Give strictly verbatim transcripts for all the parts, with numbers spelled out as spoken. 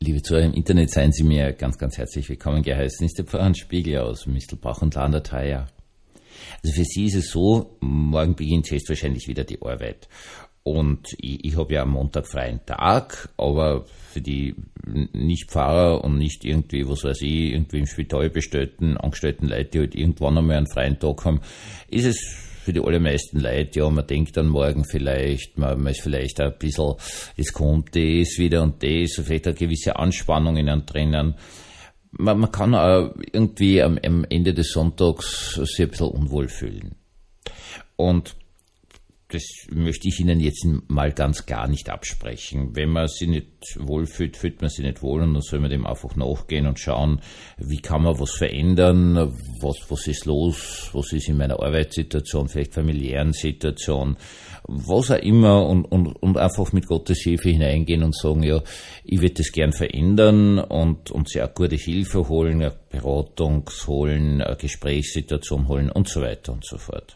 Liebe Zuhörer, im Internet seien Sie mir ganz, ganz herzlich willkommen geheißen. Ist der Pfarrer Spiegel aus Mistelbach und Landerteier. Also für Sie ist es so, morgen beginnt höchstwahrscheinlich wieder die Arbeit. Und ich, ich habe ja am Montag freien Tag, aber für die Nicht-Pfarrer und nicht irgendwie, was weiß ich, irgendwie im Spital bestellten, angestellten Leute, die halt irgendwann einmal einen freien Tag haben, ist es für die allermeisten Leute, ja, man denkt dann morgen vielleicht, man, man ist vielleicht ein bisschen, es kommt das wieder und das, vielleicht eine gewisse Anspannung in einem drinnen. Man, man kann auch irgendwie am, am Ende des Sonntags sich ein bisschen unwohl fühlen. Und das möchte ich Ihnen jetzt mal ganz gar nicht absprechen. Wenn man sich nicht wohlfühlt, fühlt man sich nicht wohl und dann soll man dem einfach nachgehen und schauen, wie kann man was verändern, was, was ist los, was ist in meiner Arbeitssituation, vielleicht familiären Situation, was auch immer und, und, und einfach mit Gottes Hilfe hineingehen und sagen, ja, ich würde das gern verändern und, und sich auch gute Hilfe holen, eine Beratung holen, eine Gesprächssituation holen und so weiter und so fort.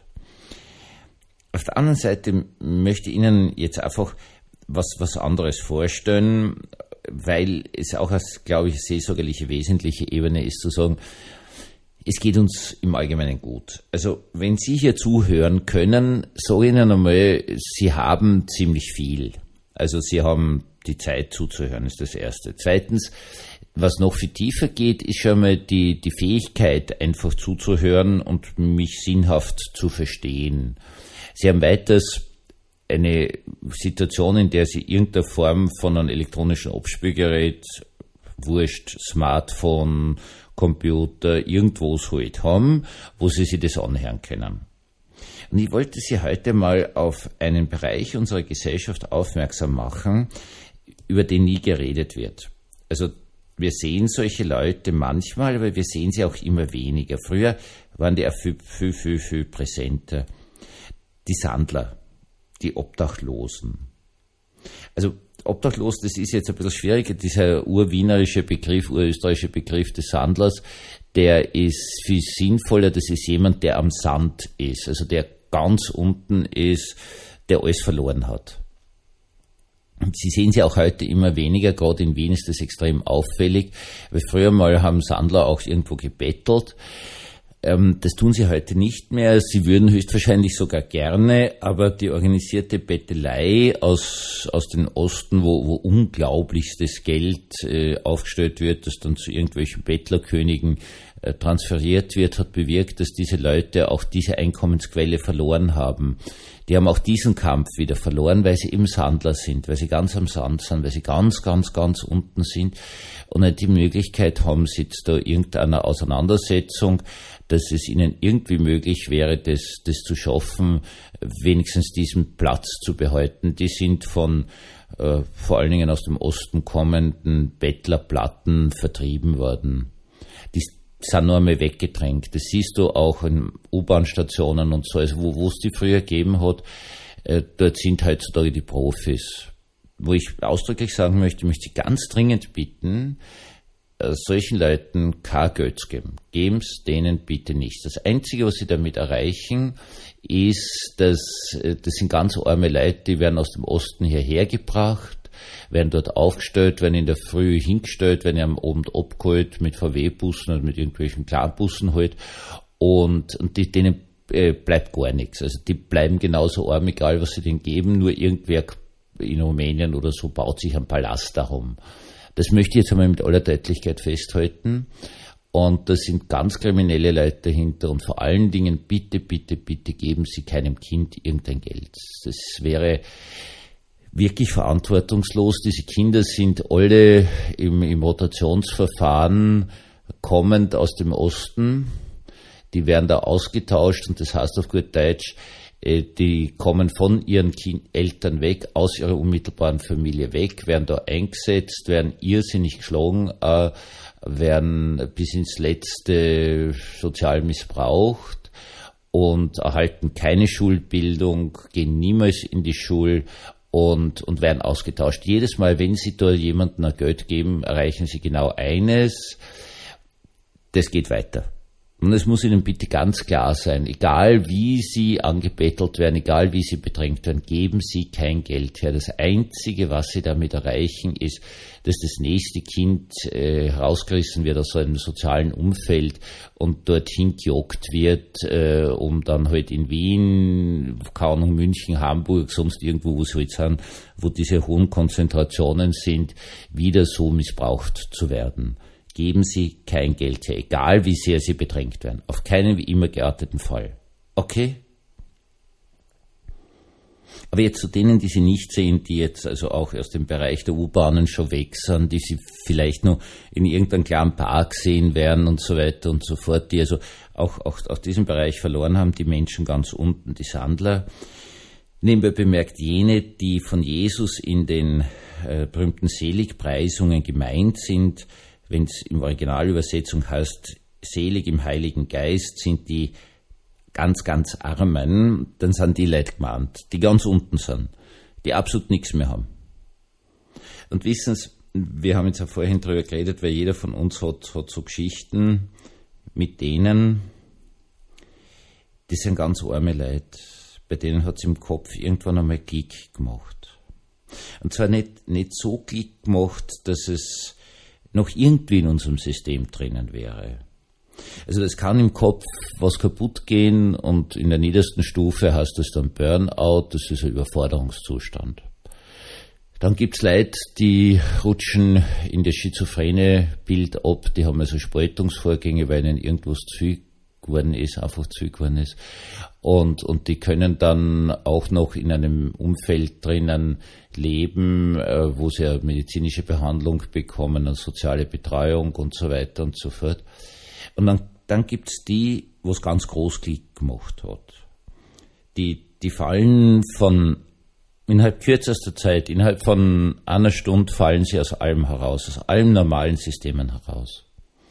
Auf der anderen Seite möchte ich Ihnen jetzt einfach was, was anderes vorstellen, weil es auch als, glaube ich, seelsorgerliche wesentliche Ebene ist, zu sagen, es geht uns im Allgemeinen gut. Also, wenn Sie hier zuhören können, sage ich Ihnen einmal, Sie haben ziemlich viel. Also, Sie haben die Zeit zuzuhören, ist das Erste. Zweitens, was noch viel tiefer geht, ist schon mal die, die Fähigkeit, einfach zuzuhören und mich sinnhaft zu verstehen. Sie haben weiters eine Situation, in der Sie irgendeine Form von einem elektronischen Abspielgerät, wurscht, Smartphone, Computer, irgendwo so halt haben, wo Sie sich das anhören können. Und ich wollte Sie heute mal auf einen Bereich unserer Gesellschaft aufmerksam machen, über den nie geredet wird. Also wir sehen solche Leute manchmal, aber wir sehen sie auch immer weniger. Früher waren die auch viel, viel, viel, viel präsenter. Die Sandler, die Obdachlosen. Also obdachlos, das ist jetzt ein bisschen schwieriger, dieser urwienerische Begriff, urösterreichische Begriff des Sandlers, der ist viel sinnvoller, das ist jemand, der am Sand ist, also der ganz unten ist, der alles verloren hat. Und Sie sehen sie auch heute immer weniger, gerade in Wien ist das extrem auffällig, weil früher mal haben Sandler auch irgendwo gebettelt. Das tun sie heute nicht mehr. Sie würden höchstwahrscheinlich sogar gerne, aber die organisierte Bettelei aus, aus dem Osten, wo, wo unglaublichstes Geld äh, aufgestellt wird, das dann zu irgendwelchen Bettlerkönigen äh, transferiert wird, hat bewirkt, dass diese Leute auch diese Einkommensquelle verloren haben. Die haben auch diesen Kampf wieder verloren, weil sie eben Sandler sind, weil sie ganz am Sand sind, weil sie ganz, ganz, ganz unten sind und nicht die Möglichkeit haben, jetzt da irgendeiner Auseinandersetzung, dass es ihnen irgendwie möglich wäre, das, das zu schaffen, wenigstens diesen Platz zu behalten. Die sind von äh, vor allen Dingen aus dem Osten kommenden Bettlerplatten vertrieben worden. Die sind nur einmal weggedrängt. Das siehst du auch in U-Bahn-Stationen und so, also wo es die früher gegeben hat, äh, dort sind heutzutage die Profis. Wo ich ausdrücklich sagen möchte, ich möchte Sie ganz dringend bitten, solchen Leuten kein Geld geben. Geben Sie denen bitte nichts. Das Einzige, was Sie damit erreichen, ist, dass das sind ganz arme Leute, die werden aus dem Osten hierher gebracht, werden dort aufgestellt, werden in der Früh hingestellt, werden am Abend abgeholt mit V W-Bussen oder mit irgendwelchen Kleinbussen halt und, und die, denen äh, bleibt gar nichts. Also die bleiben genauso arm, egal was Sie denen geben, nur irgendwer in Rumänien oder so baut sich ein Palast darum. Das möchte ich jetzt einmal mit aller Deutlichkeit festhalten. Und da sind ganz kriminelle Leute dahinter. Und vor allen Dingen, bitte, bitte, bitte geben Sie keinem Kind irgendein Geld. Das wäre wirklich verantwortungslos. Diese Kinder sind alle im, im Rotationsverfahren kommend aus dem Osten. Die werden da ausgetauscht und das heißt auf gut Deutsch, die kommen von ihren kind- Eltern weg, aus ihrer unmittelbaren Familie weg, werden da eingesetzt, werden irrsinnig geschlagen, äh, werden bis ins Letzte sozial missbraucht und erhalten keine Schulbildung, gehen niemals in die Schule und, und werden ausgetauscht. Jedes Mal, wenn sie da jemandem ein Geld geben, erreichen sie genau eines, das geht weiter. Und es muss Ihnen bitte ganz klar sein, egal wie Sie angebettelt werden, egal wie Sie bedrängt werden, geben Sie kein Geld her. Das Einzige, was Sie damit erreichen, ist, dass das nächste Kind äh, rausgerissen wird aus so einem sozialen Umfeld und dorthin gejagt wird, äh, um dann halt in Wien, keine Ahnung, München, Hamburg, sonst irgendwo, wo sie halt sind, wo diese hohen Konzentrationen sind, wieder so missbraucht zu werden. Geben Sie kein Geld her, egal wie sehr Sie bedrängt werden. Auf keinen wie immer gearteten Fall. Okay? Aber jetzt zu denen, die Sie nicht sehen, die jetzt also auch aus dem Bereich der U-Bahnen schon weg sind, die Sie vielleicht nur in irgendeinem kleinen Park sehen werden und so weiter und so fort, die also auch, auch, auch diesen Bereich verloren haben, die Menschen ganz unten, die Sandler. Nebenbei bemerkt jene, die von Jesus in den äh, berühmten Seligpreisungen gemeint sind, wenn es in Originalübersetzung heißt, selig im Heiligen Geist, sind die ganz, ganz Armen, dann sind die Leute gemeint, die ganz unten sind, die absolut nichts mehr haben. Und wissen Sie, wir haben jetzt auch vorhin drüber geredet, weil jeder von uns hat, hat so Geschichten mit denen, die sind ganz arme Leute, bei denen hat es im Kopf irgendwann einmal Klick gemacht. Und zwar nicht, nicht so Klick gemacht, dass es noch irgendwie in unserem System drinnen wäre. Also das kann im Kopf was kaputt gehen und in der niedersten Stufe heißt das dann Burnout, das ist ein Überforderungszustand. Dann gibt's Leute, die rutschen in das schizophrene Bild ab, die haben also Spaltungsvorgänge, weil ihnen irgendwas zu viel geworden ist, einfach zu viel geworden ist. Und, und die können dann auch noch in einem Umfeld drinnen leben, äh, wo sie eine medizinische Behandlung bekommen, eine soziale Betreuung und so weiter und so fort. Und dann, dann gibt's die, wo es ganz groß Klick gemacht hat. Die, die fallen von, innerhalb kürzester Zeit, innerhalb von einer Stunde fallen sie aus allem heraus, aus allen normalen Systemen heraus.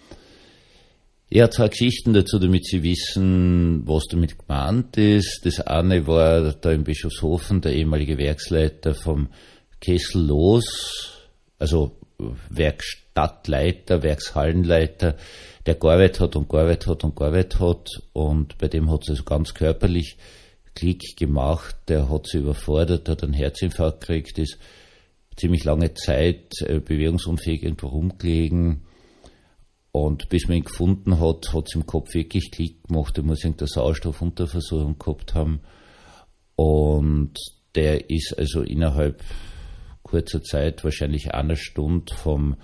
Ich habe zwei Geschichten dazu, damit Sie wissen, was damit gemeint ist. Das eine war da in Bischofshofen der ehemalige Werksleiter vom Kessel Los, also Werkstattleiter, Werkshallenleiter, der gearbeitet hat und gearbeitet hat und gearbeitet hat und bei dem hat es also ganz körperlich Klick gemacht, der hat sich überfordert, hat einen Herzinfarkt gekriegt, ist ziemlich lange Zeit äh, bewegungsunfähig irgendwo rumgelegen. Und bis man ihn gefunden hat, hat es im Kopf wirklich Klick gemacht, er muss irgendeine Sauerstoffunterversorgung gehabt haben. Und der ist also innerhalb kurzer Zeit, wahrscheinlich einer Stunde, vom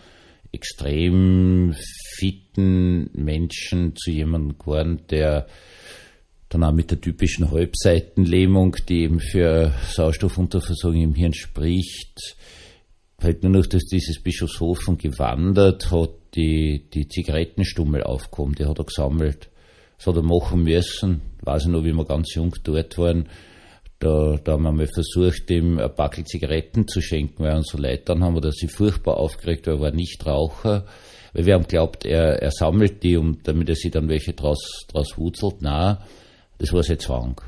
extrem fitten Menschen zu jemandem geworden, der dann auch mit der typischen Halbseitenlähmung, die eben für Sauerstoffunterversorgung im Hirn spricht, halt nur noch durch dieses Bischofshofen gewandert, hat die, die Zigarettenstummel aufgehoben, die hat er gesammelt. Das hat er machen müssen, weiß ich noch, wie wir ganz jung dort waren. Da, da haben wir mal versucht, ihm ein Packel Zigaretten zu schenken, weil unsere Leute dann haben wir das sich furchtbar aufgeregt, weil er war Nichtraucher, weil wir haben geglaubt, er, er sammelt die, um, damit er sich dann welche draus, draus wurzelt. Nein, das war sein Zwang.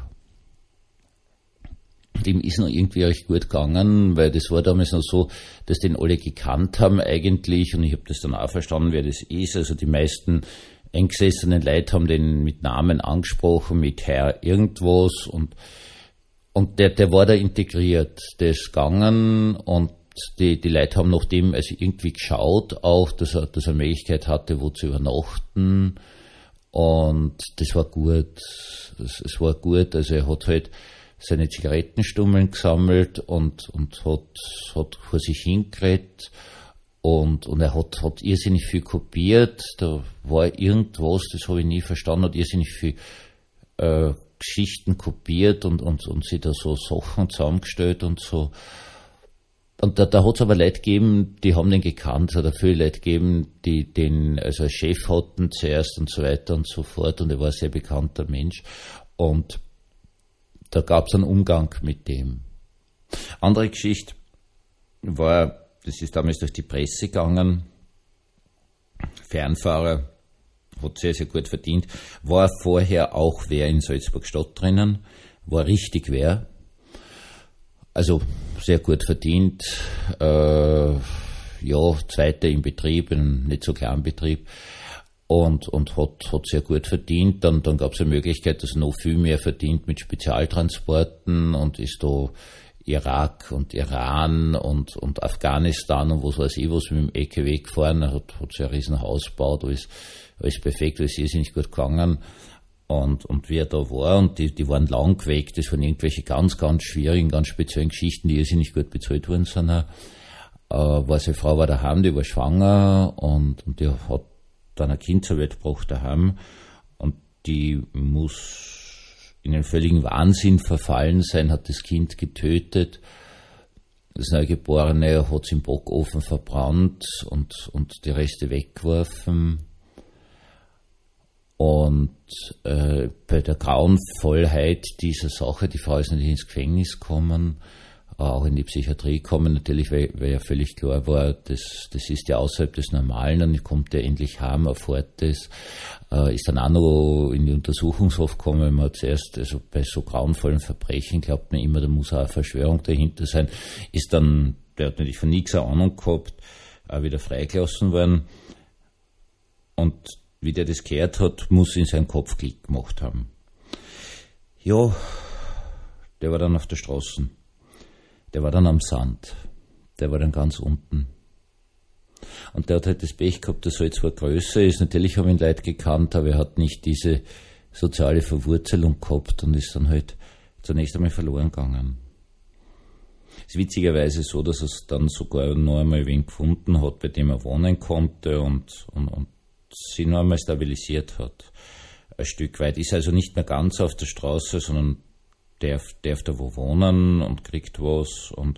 Dem ist noch irgendwie recht gut gegangen, weil das war damals noch so, dass den alle gekannt haben eigentlich und ich habe das dann auch verstanden, wer das ist. Also die meisten eingesessenen Leute haben den mit Namen angesprochen, mit Herr irgendwas und und der der war da integriert, der ist gegangen und die die Leute haben nach dem also irgendwie geschaut auch, dass er, dass er Möglichkeit hatte, wo zu übernachten und das war gut, es, es war gut, also er hat halt seine Zigarettenstummeln gesammelt und, und hat, hat vor sich hingeredet und, und er hat, hat irrsinnig viel kopiert. Da war irgendwas, das habe ich nie verstanden, hat irrsinnig viel äh, Geschichten kopiert und, und, und sich da so Sachen zusammengestellt und so. Und da, da hat es aber Leute gegeben, die haben den gekannt, es hat auch viele Leute gegeben, die den also als Chef hatten zuerst und so weiter und so fort und er war ein sehr bekannter Mensch und da gab es einen Umgang mit dem. Andere Geschichte war, das ist damals durch die Presse gegangen, Fernfahrer, hat sehr, sehr gut verdient, war vorher auch wer in Salzburg-Stadt drinnen, war richtig wer, also sehr gut verdient, äh, ja, zweiter im Betrieb, in einem nicht so kleinen Betrieb, und, und hat, hat sehr gut verdient. Dann, dann gab es eine Möglichkeit, dass er noch viel mehr verdient mit Spezialtransporten und ist da Irak und Iran und, und Afghanistan und was weiß ich was mit dem E K W gefahren. Er hat, hat so ein riesen Haus gebaut, alles, alles perfekt, alles ist nicht gut gegangen. Und, und wie er da war, und die, die waren lang weg, das waren irgendwelche ganz, ganz schwierigen, ganz speziellen Geschichten, die irrsinnig gut bezahlt worden sind. Äh, war seine Frau war daheim, die war schwanger, und, und die hat dann ein Kind zur Welt gebracht daheim, und die muss in einen völligen Wahnsinn verfallen sein, hat das Kind getötet. Das Neugeborene hat es im Backofen verbrannt und, und die Reste weggeworfen. Und äh, bei der Grauenvollheit dieser Sache, die Frau ist natürlich ins Gefängnis gekommen, äh, auch in die Psychiatrie gekommen, natürlich, weil, weil ja völlig klar war, das, das ist ja außerhalb des Normalen, und kommt ja endlich heim, erfährt das, äh, ist dann auch noch in die Untersuchungshaft gekommen, weil man zuerst, also bei so grauenvollen Verbrechen glaubt man immer, da muss auch eine Verschwörung dahinter sein, ist dann, der hat natürlich von nichts eine Ahnung gehabt, auch wieder freigelassen worden, und wie der das gehört hat, muss in seinem Kopf Klick gemacht haben. Ja, der war dann auf der Straße. Der war dann am Sand. Der war dann ganz unten. Und der hat halt das Pech gehabt, der Salz war größer ist. Natürlich haben ihn Leute gekannt, aber er hat nicht diese soziale Verwurzelung gehabt und ist dann halt zunächst einmal verloren gegangen. Es ist witzigerweise so, dass er es dann sogar noch einmal wen gefunden hat, bei dem er wohnen konnte und, und, und sie noch einmal stabilisiert hat. Ein Stück weit. Ist also nicht mehr ganz auf der Straße, sondern darf, darf da wo wohnen und kriegt was und,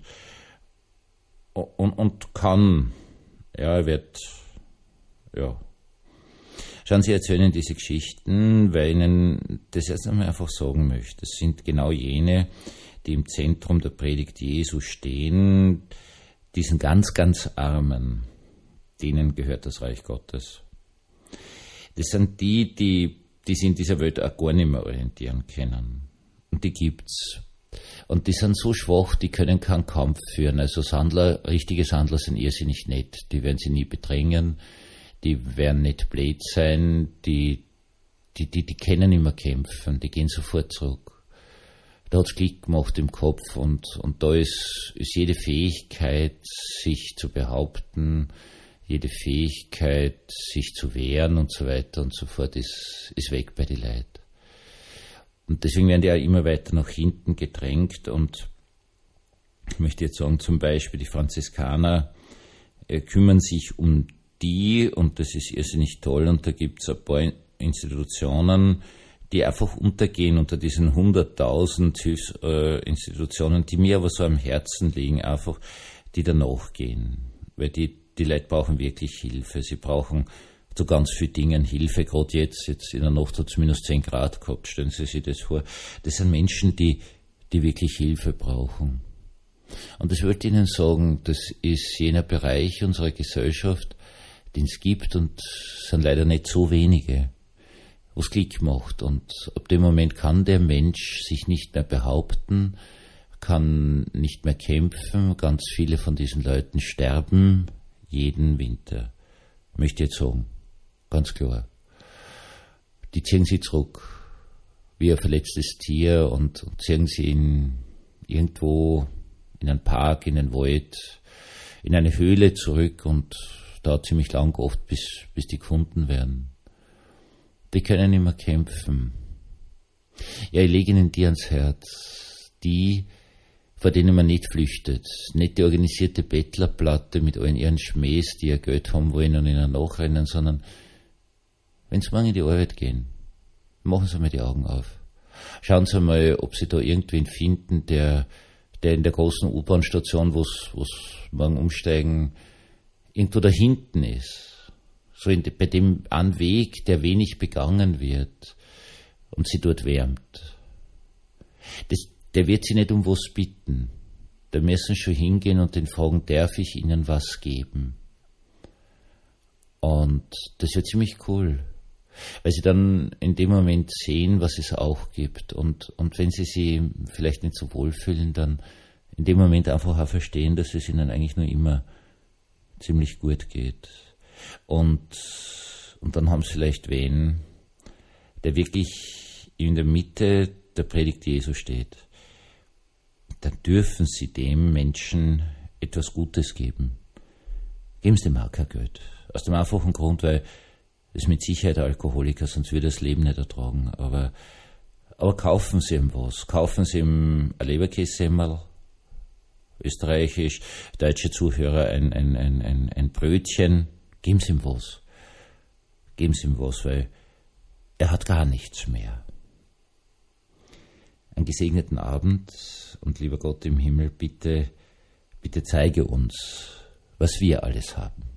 und, und kann. Ja, er wird, ja. Schauen Sie, erzählen diese Geschichten, weil ich Ihnen das erst einmal einfach sagen möchte. Das sind genau jene, die im Zentrum der Predigt Jesu stehen, diesen ganz, ganz Armen, denen gehört das Reich Gottes. Das sind die, die, die sich in dieser Welt auch gar nicht mehr orientieren können. Und die gibt's. Und die sind so schwach, die können keinen Kampf führen. Also Sandler, richtige Sandler sind irrsinnig nett. Die werden sie nie bedrängen. Die werden nicht blöd sein. Die, die, die, die können immer kämpfen. Die gehen sofort zurück. Da hat's Klick gemacht im Kopf, und, und da ist, ist jede Fähigkeit, sich zu behaupten, jede Fähigkeit, sich zu wehren und so weiter und so fort, ist, ist weg bei den Leuten. Und deswegen werden die auch immer weiter nach hinten gedrängt, und ich möchte jetzt sagen, zum Beispiel die Franziskaner äh, kümmern sich um die, und das ist irrsinnig toll, und da gibt es ein paar Institutionen, die einfach untergehen unter diesen hunderttausend Hilfsinstitutionen, die mir aber so am Herzen liegen, einfach, die danach gehen, weil die Die Leute brauchen wirklich Hilfe. Sie brauchen zu ganz vielen Dingen Hilfe. Gerade jetzt, jetzt in der Nacht hat es minus zehn Grad gehabt. Stellen Sie sich das vor. Das sind Menschen, die, die wirklich Hilfe brauchen. Und das wollte ich Ihnen sagen, das ist jener Bereich unserer Gesellschaft, den es gibt, und es sind leider nicht so wenige, wo es Klick macht. Und ab dem Moment kann der Mensch sich nicht mehr behaupten, kann nicht mehr kämpfen. Ganz viele von diesen Leuten sterben jeden Winter, möchte ich jetzt sagen, ganz klar. Die ziehen sie zurück, wie ein verletztes Tier, und, und ziehen sie in, irgendwo in einen Park, in den Wald, in eine Höhle zurück, und dauert ziemlich lang oft, bis, bis die gefunden werden. Die können nicht mehr kämpfen. Ja, ich lege ihnen die ans Herz, die, vor denen man nicht flüchtet. Nicht die organisierte Bettlerplatte mit allen ihren Schmähs, die ihr Geld haben wollen und ihnen nachrennen, sondern wenn sie morgen in die Arbeit gehen, machen Sie mal die Augen auf. Schauen Sie mal, ob Sie da irgendwen finden, der, der in der großen U-Bahn-Station, wo Sie morgen umsteigen, irgendwo da hinten ist. So in, bei dem einen Weg, der wenig begangen wird und Sie dort wärmt. Das Der wird sie nicht um was bitten. Da müssen schon hingehen und den fragen, darf ich Ihnen was geben? Und das wird ziemlich cool, weil sie dann in dem Moment sehen, was es auch gibt. Und, und wenn sie sich vielleicht nicht so wohlfühlen, dann in dem Moment einfach auch verstehen, dass es ihnen eigentlich nur immer ziemlich gut geht. Und, und dann haben sie vielleicht wen, der wirklich in der Mitte der Predigt Jesu steht. Dann dürfen sie dem Menschen etwas Gutes geben. Geben sie dem auch kein Geld. Aus dem einfachen Grund, weil es mit Sicherheit ein Alkoholiker, sonst würde er das Leben nicht ertragen. Aber, aber kaufen sie ihm was. Kaufen sie ihm ein Leberkässemmel, österreichisch, deutsche Zuhörer ein, ein, ein, ein, ein Brötchen. Geben sie ihm was. Geben sie ihm was, weil er hat gar nichts mehr. Einen gesegneten Abend und lieber Gott im Himmel, bitte, bitte zeige uns, was wir alles haben.